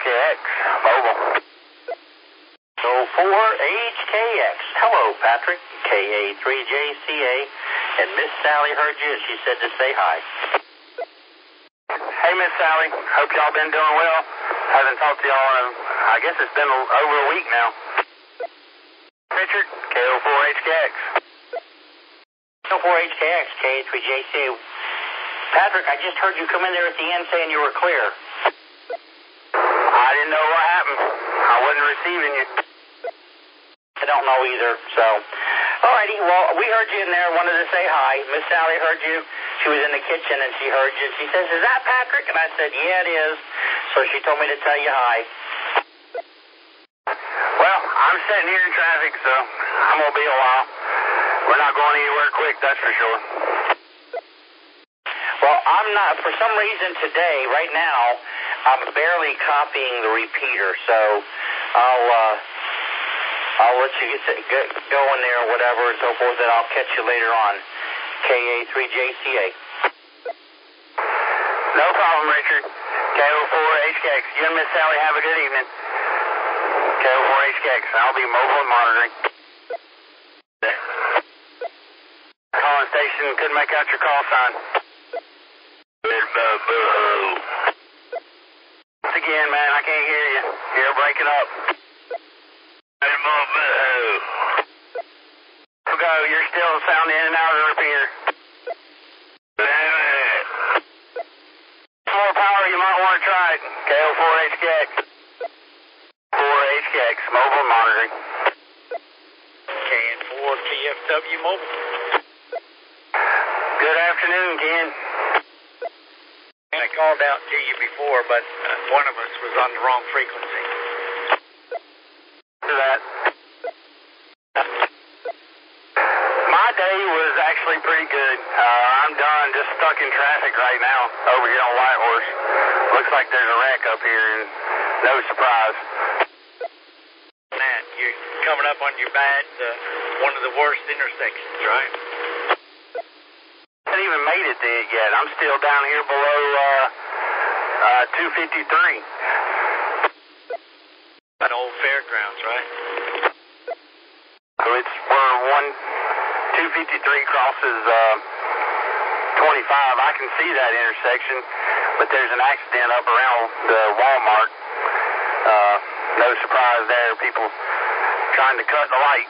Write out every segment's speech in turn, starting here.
4HKX, mobile. 4HKX. Hello, Patrick, KA3JCA, and Miss Sally heard you, and she said to say hi. Hey, Miss Sally. Hope y'all been doing well. Haven't talked to y'all in, I guess it's been over a week now. Richard, KO4HKX. KO4HKX, KA3JCA. Patrick, I just heard you come in there at the end saying you were clear. I didn't know what happened. I wasn't receiving you. I don't know either, so. Alrighty, well, we heard you in there, wanted to say hi. Miss Sally heard you. She was in the kitchen and she heard you. She says, "Is that Patrick?" And I said, "Yeah, it is." So she told me to tell you hi. Well, I'm sitting here in traffic, so I'm going to be a while. We're not going anywhere quick, that's for sure. Well, I'm not, for some reason today, right now, I'm barely copying the repeater, so I'll let you get going there or whatever and so forth, and I'll catch you later on. KA3JCA. No problem, Richard. KO4HKX. You and Miss Sally have a good evening. KO4HKX. I'll be mobile and monitoring. Calling station, couldn't make out your call sign. Once again, man, I can't hear you. You're breaking up. Go, you're still sounding in and out of the repeater. More power, you might want to try it. KO4HKX. 4HKX, mobile monitoring. KN4TFW mobile. Good afternoon, Ken. I called out to you before, but one of us was on the wrong frequency. To that. My day was actually pretty good. I'm done, just stuck in traffic right now over here on Whitehorse. Looks like there's a wreck up here, and no surprise. Man, you're coming up on your bad, one of the worst intersections, right? I haven't even made it to it yet. I'm still down here below 253. That old fairgrounds, right? So it's where 253 crosses 25. I can see that intersection, but there's an accident up around the Walmart. No surprise there. People trying to cut the light.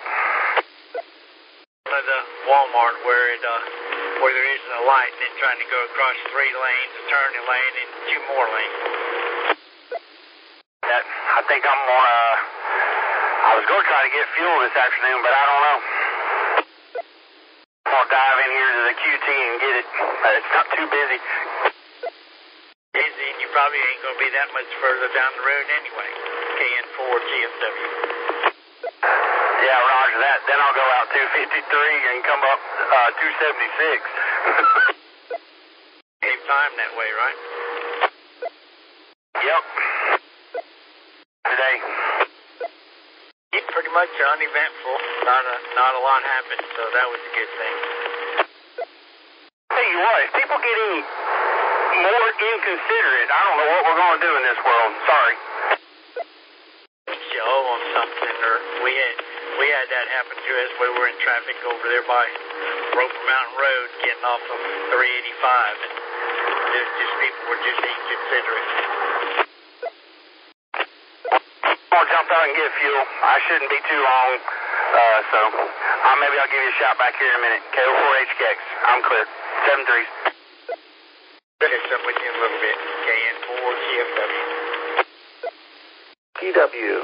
The Walmart where there isn't a light, and then trying to go across 3 lanes, a turning lane, and 2 more lanes. I think I'm gonna. I was gonna try to get fuel this afternoon, but I don't know. I'm gonna dive in here to the QT and get it. It's not too busy. Busy, and you probably ain't gonna be that much further down the road anyway. KN4GFW. Yeah, roger that. Then I'll go out 253 and come up 276. Save time that way, right? Yep. Today. It's pretty much uneventful. Not a lot happened, so that was a good thing. Tell you what, if people get any more inconsiderate, I don't know what we're going to do in this world. Sorry. You owe them something, or we had that happen to us. We were in traffic over there by Roper Mountain Road, getting off of 385, and just people were just inconsiderate. I'll jump out and get fuel. I shouldn't be too long, so maybe I'll give you a shout back here in a minute. KO4HKX. I'm clear. 7-3. Catch up with you in a little bit. KN4TFW. TW.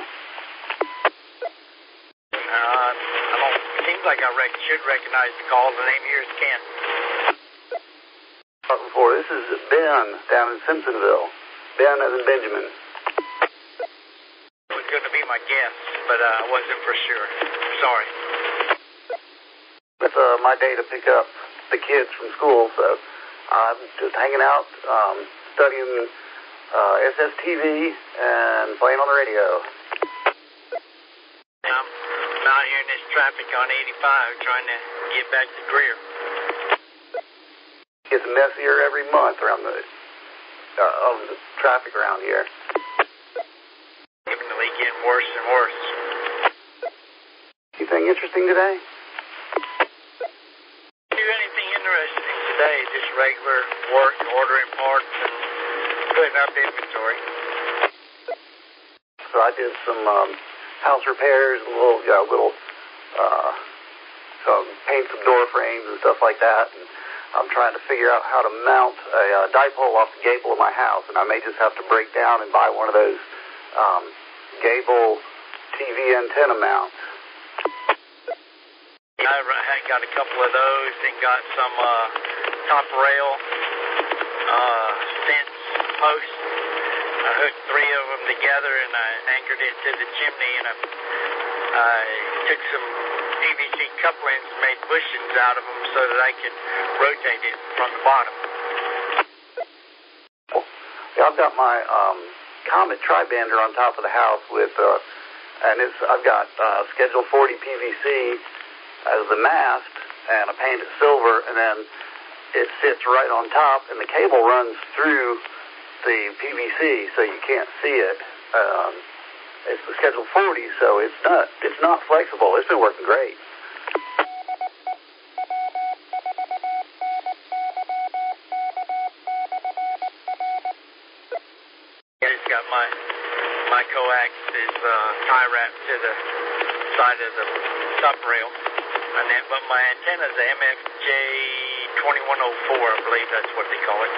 It seems like I should recognize the call. The name here is Ken. Before, this is Ben down in Simpsonville. Ben as in Benjamin. It was going to be my guess, but I wasn't for sure. Sorry. It's my day to pick up the kids from school, so I'm just hanging out, studying SSTV and playing on the radio. I'm out here in this traffic on 85 trying to get back to Greer. Gets messier every month around the traffic around here. getting worse and worse. Anything interesting today? Do anything interesting today? Just regular work, ordering parts, and putting up inventory. So I did some house repairs, paint some door frames and stuff like that. And I'm trying to figure out how to mount a dipole off the gable of my house, and I may just have to break down and buy one of those gable TV antenna mounts. I got a couple of those and got some top rail fence posts. I hooked 3 of them together and I anchored it to the chimney, and I took some PVC couplings and made bushings out of them so that I could rotate it from the bottom. Yeah, I've got my Comet Tribander on top of the house with, I've got Schedule 40 PVC as the mast, and I paint it silver, and then it sits right on top, and the cable runs through the PVC, so you can't see it. It's the Schedule 40, so it's not flexible. It's been working great. I just got my coax is tie wrapped to the side of the top rail, but my antenna is a MFJ2104, I believe that's what they call it.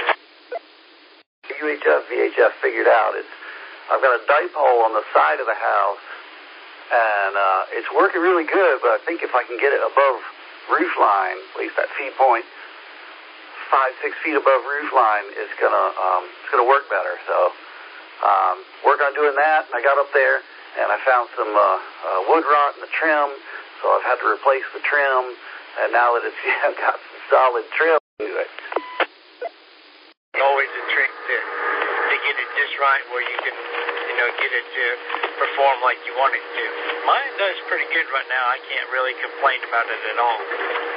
UHF, VHF figured out I've got a dipole on the side of the house, and it's working really good, but I think if I can get it above roof line, at least that feed point, 5-6 feet above roof line, it's gonna work better. So work on doing that, and I got up there, and I found some wood rot in the trim, so I've had to replace the trim, and now that it's got some solid trim to it. Always a trick to get it just right where you can, get it to perform like you want it to. Mine does pretty good right now. I can't really complain about it at all.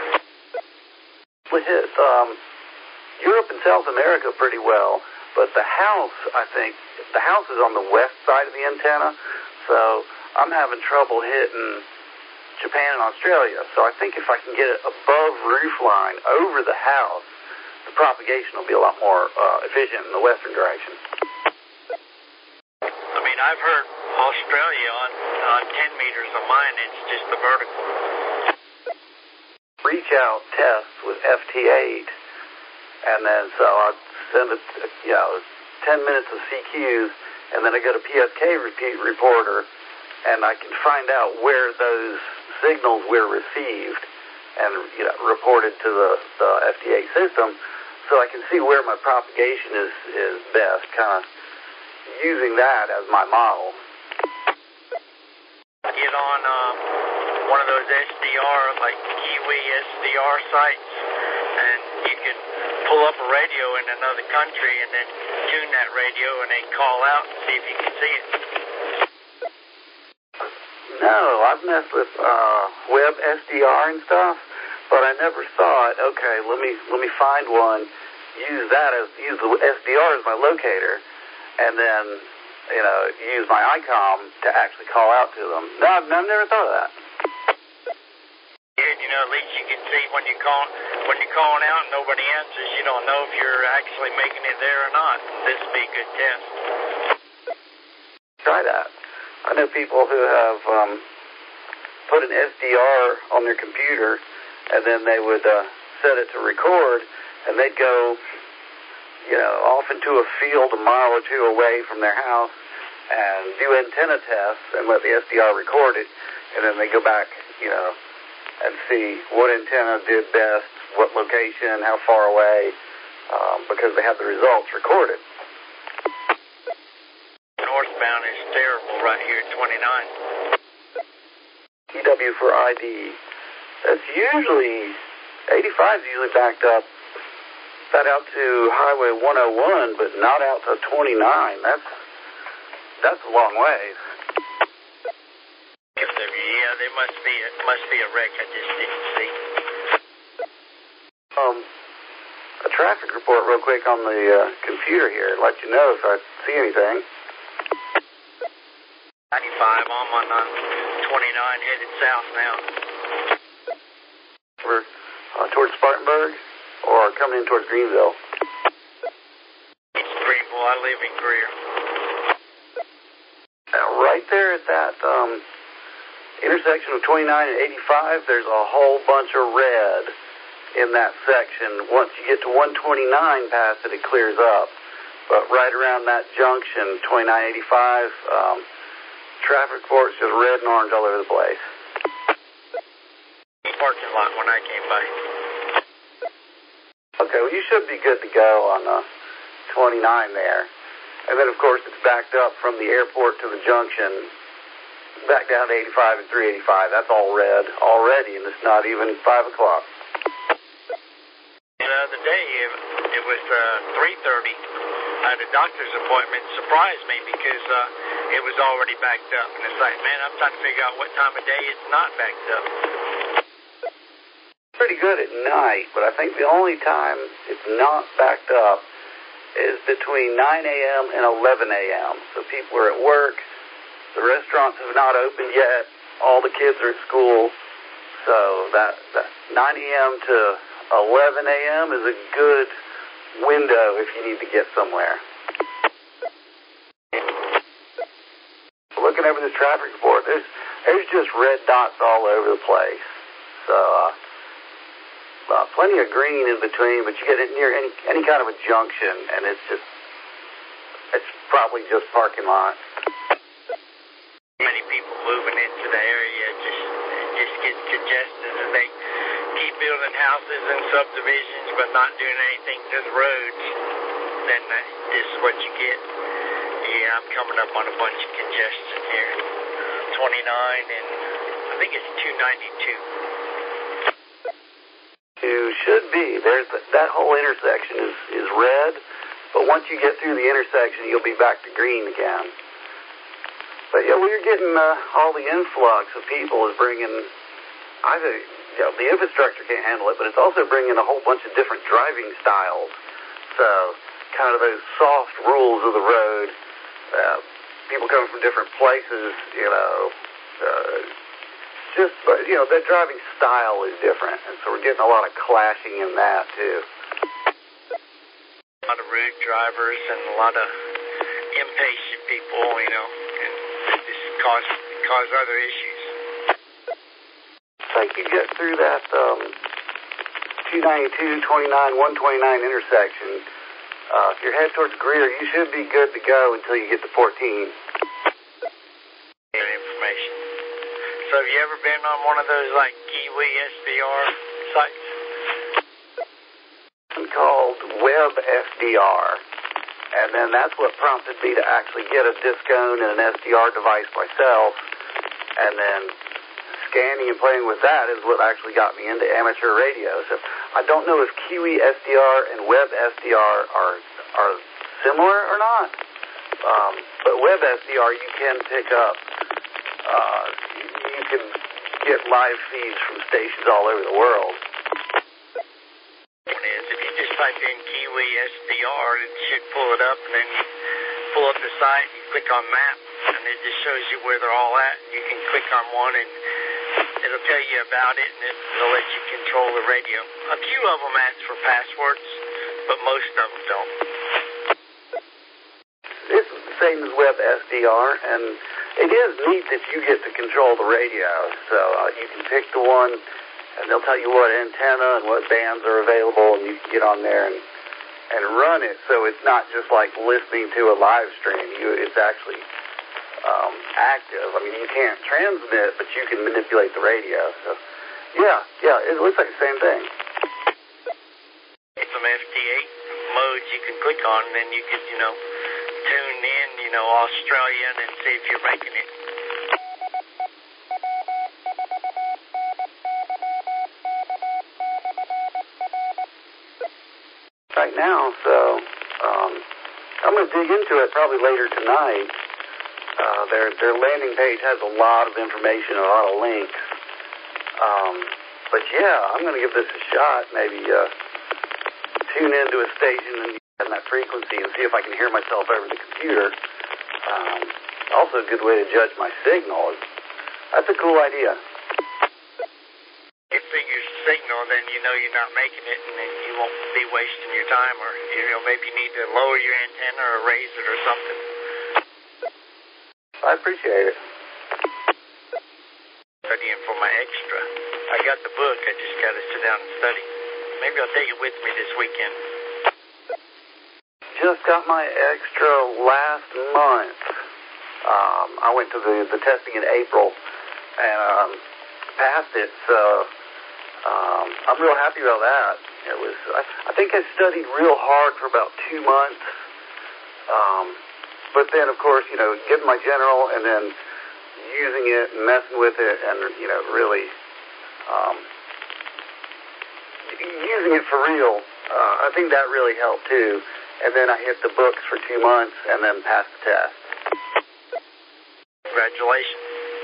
We hit Europe and South America pretty well, but the house is on the west side of the antenna, so I'm having trouble hitting Japan and Australia. So I think if I can get it above roof line over the house, the propagation will be a lot more efficient in the western direction. I mean, I've heard Australia on 10 meters of mine, it's just the vertical. Reach out tests with FT8, and then so I'd send it, 10 minutes of CQs, and then I go to PSK reporter, and I can find out where those signals were received and reported to the FT8 system, so I can see where my propagation is best, kind of using that as my model. Get on one of those SDR, like Kiwi SDR sites, and you can pull up a radio in another country and then tune that radio and then call out and see if you can see it. No, I've messed with web SDR and stuff, but I never thought, okay, let me find one, use the SDR as my locator, and then use my ICOM to actually call out to them. No, I've never thought of that. At least you can see when you're calling out and nobody answers, you don't know if you're actually making it there or not. This would be a good test. Try that. I know people who have put an SDR on their computer, and then they would set it to record, and they'd go, off into a field a mile or two away from their house and do antenna tests and let the SDR record it, and then they go back, and see what antenna did best, what location, how far away, because they have the results recorded. Northbound is terrible right here at 29. EW for ID. That's usually, 85 is usually backed up, that out to Highway 101, but not out to 29. That's a long ways. Yeah, there must be a wreck I just didn't see. A traffic report real quick on the computer here, let you know if I see anything. I'm on 29 headed south now. We're towards Spartanburg or coming in towards Greenville? It's Greenville. I live in Greer. Right there at that intersection of 29 and 85, there's a whole bunch of red in that section. Once you get to 129 past it, it clears up. But right around that junction, 2985, traffic reports just red and orange all over the place. Parking lot when I came by. Okay, well, you should be good to go on 29 there. And then, of course, it's backed up from the airport to the junction, back down to 85 and 385. That's all red already, and it's not even 5 o'clock. The other day, it was 3:30. I had a doctor's appointment. Surprised me because it was already backed up. And it's like, man, I'm trying to figure out what time of day it's not backed up. Pretty good at night, but I think the only time it's not backed up is between 9 a.m. and 11 a.m. So people are at work. The restaurants have not opened yet. All the kids are at school. So that 9 a.m. to 11 a.m. is a good window if you need to get somewhere. Looking over this traffic report, there's just red dots all over the place. So plenty of green in between, but you get it near any kind of a junction, and it's probably just parking lot. Many people moving into the area just gets congested, and they keep building houses and subdivisions, but not doing anything to the roads. Then this is what you get. Yeah, I'm coming up on a bunch of congestion here. 29 and I think it's 292. You should be. That whole intersection is red, but once you get through the intersection, you'll be back to green again. But yeah, we're getting all the influx of people is bringing. I think the infrastructure can't handle it, but it's also bringing a whole bunch of different driving styles. So kind of those soft rules of the road. People coming from different places, their driving style is different, and so we're getting a lot of clashing in that, too. A lot of rude drivers and a lot of impatient people, and just cause other issues. It's like you get through that 292, 29, 129 intersection. If you're headed towards Greer, you should be good to go until you get to 14. Information. So have you ever been on one of those like Kiwi SDR sites? It's called WebSDR, and then that's what prompted me to actually get a Discone and an SDR device myself, and then scanning and playing with that is what actually got me into amateur radio. So I don't know if Kiwi SDR and WebSDR are similar or not, but WebSDR you can pick up. You can get live feeds from stations all over the world. One is, if you just type in Kiwi SDR, it should pull it up, and then you pull up the site, you click on map, and it just shows you where they're all at. You can click on one, and it'll tell you about it, and it'll let you control the radio. A few of them ask for passwords, but most of them don't. This is the same as WebSDR, and it is neat that you get to control the radio. So you can pick the one, and they'll tell you what antenna and what bands are available, and you can get on there and run it. So it's not just like listening to a live stream. It's actually active. I mean, you can't transmit, but you can manipulate the radio. So yeah, it looks like the same thing. Some FT8 modes you can click on, and then you could, tune in, Australian and see if you're making it. Right now, so I'm going to dig into it probably later tonight. Their landing page has a lot of information, a lot of links. But yeah, I'm going to give this a shot. Maybe tune into a station and that frequency and see if I can hear myself over the computer. also a good way to judge my signal. That's a cool idea. You figure signal, then you know you're not making it, and then you won't be wasting your time, or maybe you need to lower your antenna or raise it or something. I appreciate it. Studying for my extra. I got the book. I just got to sit down and study. Maybe I'll take it with me this weekend. Just got my extra last month. I went to the testing in April and passed it, so I'm real happy about that. It was I think I studied real hard for about 2 months, but then of course getting my general and then using it and messing with it and really using it for real. I think that really helped too. And then I hit the books for 2 months and then passed the test. Congratulations.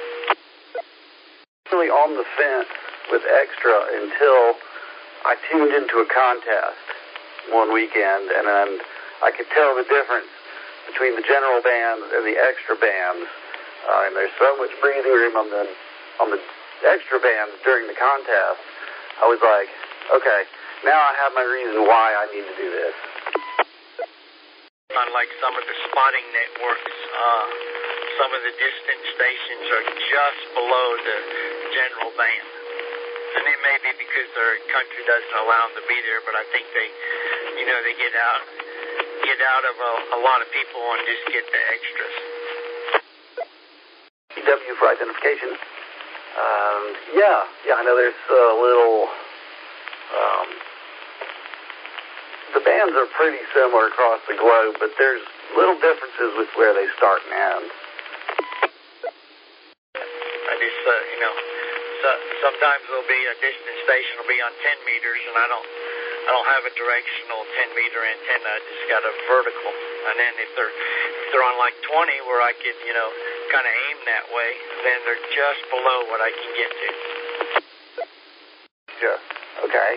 Really on the fence with extra until I tuned into a contest one weekend, and then I could tell the difference between the general bands and the extra bands. And there's so much breathing room on the extra bands during the contest. I was like, okay, now I have my reason why I need to do this. Unlike some of the spotting networks, some of the distant stations are just below the general band. And it may be because their country doesn't allow them to be there, but I think they get out of a lot of people and just get the extras. W for identification. Yeah, I know there's a little. The bands are pretty similar across the globe, but there's little differences with where they start and end. I just, sometimes there'll be a distant station will be on 10 meters, and I don't have a directional 10-meter antenna. I just got a vertical. And then if they're on like 20, where I could, kind of aim that way, then they're just below what I can get to. Yeah. Okay.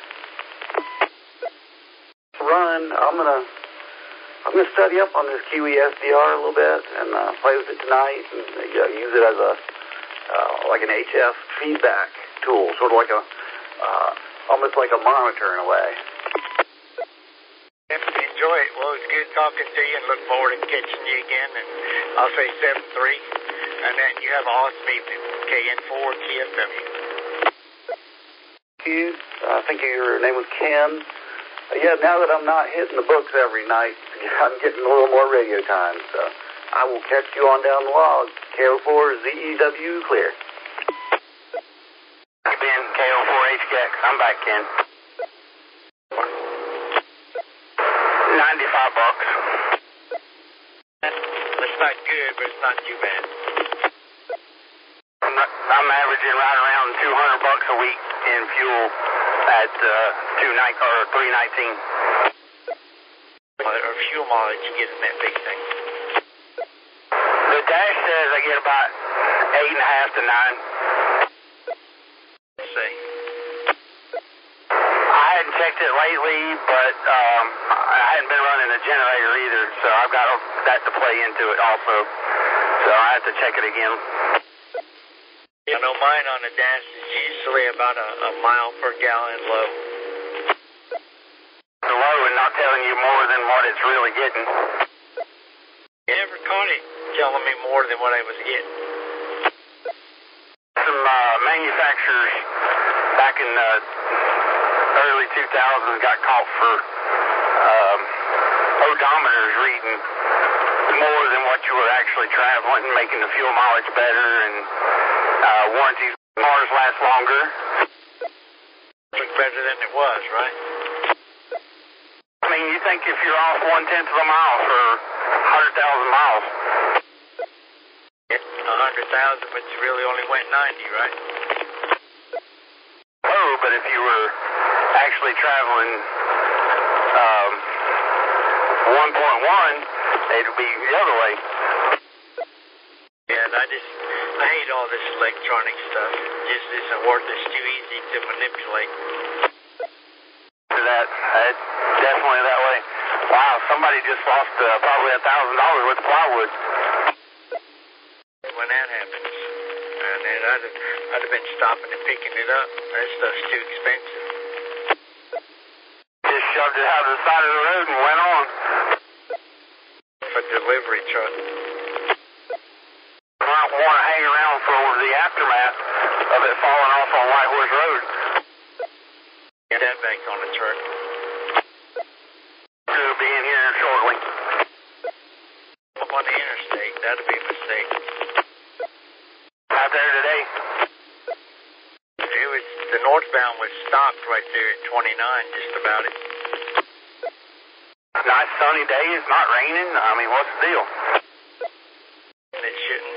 I'm gonna study up on this Kiwi SDR a little bit and play with it tonight and use it as like an HF feedback tool, sort of like almost like a monitor in a way. Enjoy it. Well, it's good talking to you, and look forward to catching you again. And I'll say 7-3, and then you have an awesome evening. KN4 TFW. You, I think your name was Ken. Yeah, now that I'm not hitting the books every night, I'm getting a little more radio time, so I will catch you on down the log. KO4 ZEW clear. Ben, KO4 HKX. I'm back, Ken. $95. It's not good, but it's not too bad. I'm averaging right around $200 a week in fuel at 319. Or fuel mileage you get in that big thing? The dash says I get about 8.5 to 9. Let's see. I hadn't checked it lately, but I hadn't been running a generator either, so I've got that to play into it also. So I have to check it again. I know mine on the dash is usually about a mile per gallon low. The low and not telling you more than what it's really getting. You never caught it telling me more than what I was getting. Some manufacturers back in the early 2000s got caught for odometers reading more than what you were actually traveling, making the fuel mileage better, and warranty cars last longer. Look better than it was, right? I mean, you think if you're off 1/10 of a mile for 100,000 miles. 100,000, but you really only went 90, right? Oh, but if you were actually traveling 1.1, it would be the other way. Yeah, and I hate all this electronic stuff. It just isn't worth it. It's too easy to manipulate. That's definitely that way. Wow, somebody just lost probably $1,000 worth of plywood. I'd have been stopping and picking it up. That stuff's too expensive. Just shoved it out of the side of the road and went on. For delivery truck. I don't want to hang around for the aftermath of it falling off on White Horse Road. Get that back on the truck. It'll be in here shortly. Up on the interstate, that'd be a mistake. Out there today. The northbound was stopped right there at 29, just about it. Nice sunny day. It's not raining. I mean, what's the deal? It shouldn't.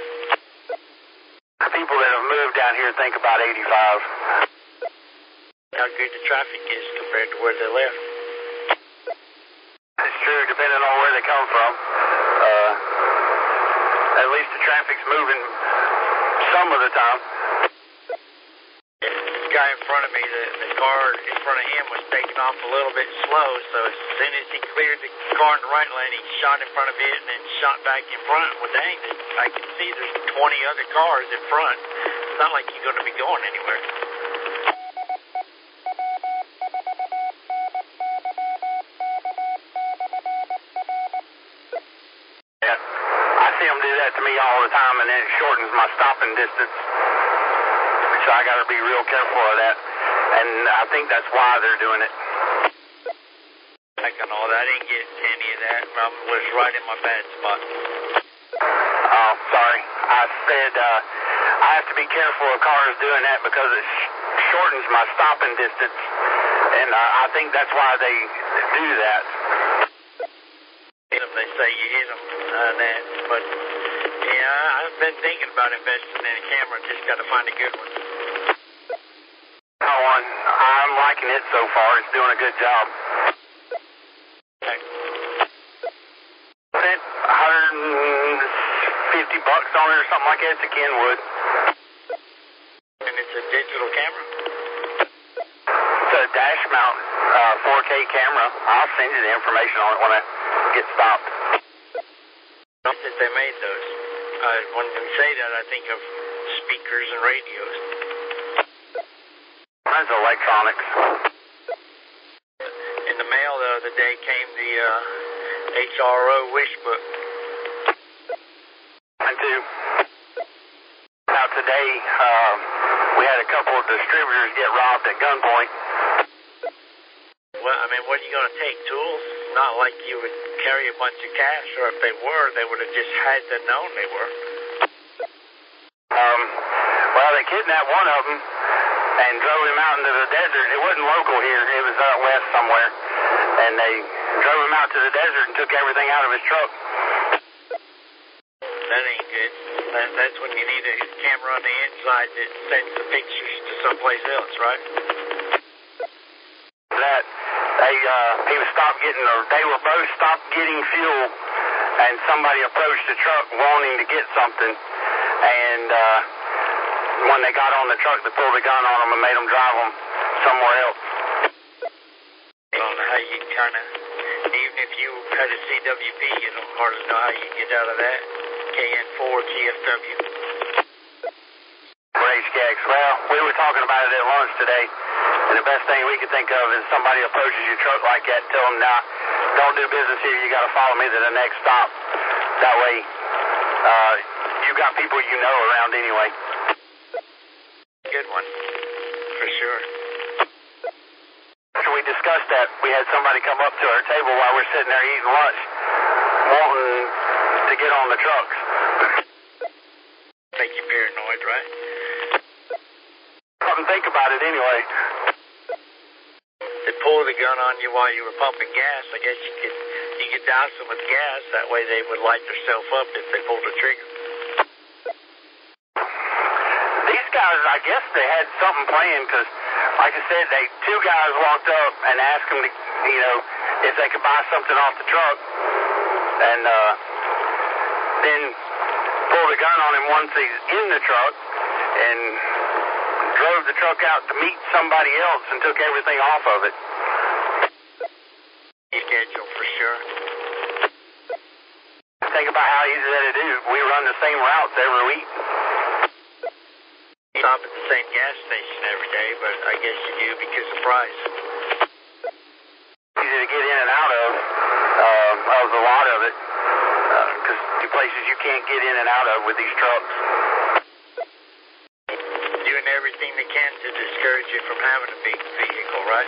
People that have moved down here think about 85. How good the traffic is compared to where they left. It's true, depending on where they come from. At least the traffic's moving some of the time. The guy in front of me, the car in front of him was taking off a little bit slow, so as soon as he cleared the car in the right lane, he shot in front of it and then shot back in front. Well, dang, I can see there's 20 other cars in front. It's not like you're going to be going anywhere. Yeah, I see them do that to me all the time, and then it shortens my stopping distance. So I got to be real careful of that, and I think that's why they're doing it. I didn't get any of that. I was right in my bad spot. Oh, sorry. I said I have to be careful of cars doing that because it shortens my stopping distance, and I think that's why they do that. They say you hit them on that, but yeah, I've been thinking about investing in a camera. Just got to find a good one. I'm liking it so far. It's doing a good job. Okay. Spent $150 on it or something like that. It's a Kenwood. And it's a digital camera? It's a dash mount 4K camera. I'll send you the information on it when I get stopped. Not that they made those. When you say that, I think of speakers and radios. Mine's electronics. In the mail the other day came the HRO wish book. Mine too. Now today, we had a couple of distributors get robbed at gunpoint. Well, I mean, what are you going to take? Tools? Not like you would carry a bunch of cash, or if they were, they would have just had to known they were. Well, they kidnapped one of them and drove him out into the desert. It wasn't local here. It was out west somewhere. And they drove him out to the desert and took everything out of his truck. That ain't good. That's when you need a camera on the inside that sends the pictures to someplace else, right? That he was stopped getting, or they were both stopped getting fuel, and somebody approached the truck wanting to get something, and when they got on the truck, they pulled the gun on them and made them drive them somewhere else. I don't know how you kind of, even if you had a CWP, you don't hardly know how you get out of that. KN4 GFW. HKX. Well, we were talking about it at lunch today, and the best thing we could think of is somebody approaches your truck like that, tell them, nah, don't do business here, you got to follow me to the next stop. That way, you got people you know around anyway. Good one, for sure. After we discussed that, we had somebody come up to our table while we're sitting there eating lunch, wanting to get on the trucks. Make you paranoid, right? Couldn't think about it anyway. They pulled the gun on you while you were pumping gas. I guess you could douse them with gas. That way they would light themselves up if they pulled the trigger. These guys, I guess they had something planned because, like I said, two guys walked up and asked them to, if they could buy something off the truck, and then pulled the gun on him once he's in the truck and drove the truck out to meet somebody else and took everything off of it. Schedule for sure. Think about how easy that it is. We run the same routes every week. stop at the same gas station every day, but I guess you do because of price. Easy to get in and out of a lot of it, because the places you can't get in and out of with these trucks. Doing everything they can to discourage you from having a big vehicle, right?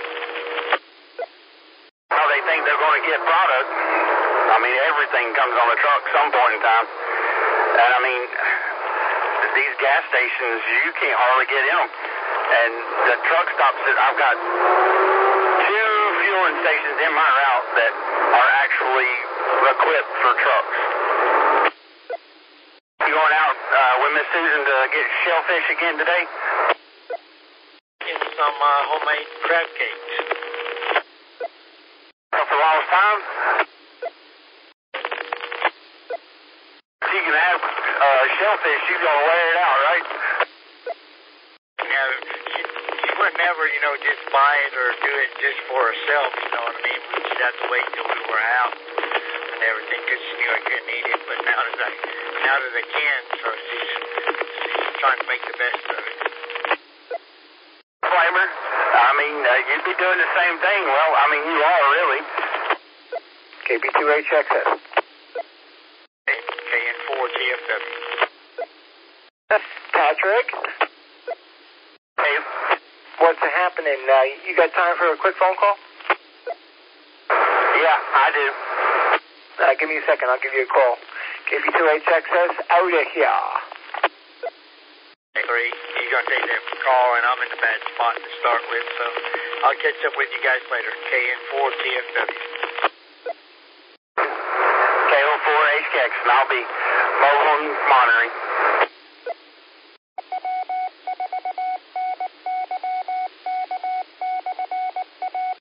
Well, they think they're going to get product. I mean, everything comes on a truck some point in time. And I mean, these gas stations, you can't hardly get in them. And the truck stops that I've got 2 fueling stations in my route that are actually equipped for trucks. You going out with Miss Susan to get shellfish again today? Get some homemade crab cakes. For the longest time? If you can have shellfish, you're going to wear it out, right? Yeah, she would never, just buy it or do it just for herself, you know what I mean? She'd have to wait till we were out and everything because she knew I couldn't eat it. But now that I can, so she's trying to make the best of it. Flavor? I mean, you'd be doing the same thing. Well, I mean, you are, really. KB2HXS. KN4 TFW. Patrick? Hey. What's happening? You got time for a quick phone call? Yeah, I do. Give me a second. I'll give you a call. KB2HXS, out of here. Hey, Larry, you're going to take that call, and I'm in a bad spot to start with, so I'll catch up with you guys later. KN4 TFW. KO4 HX, and I'll be mobile monitoring.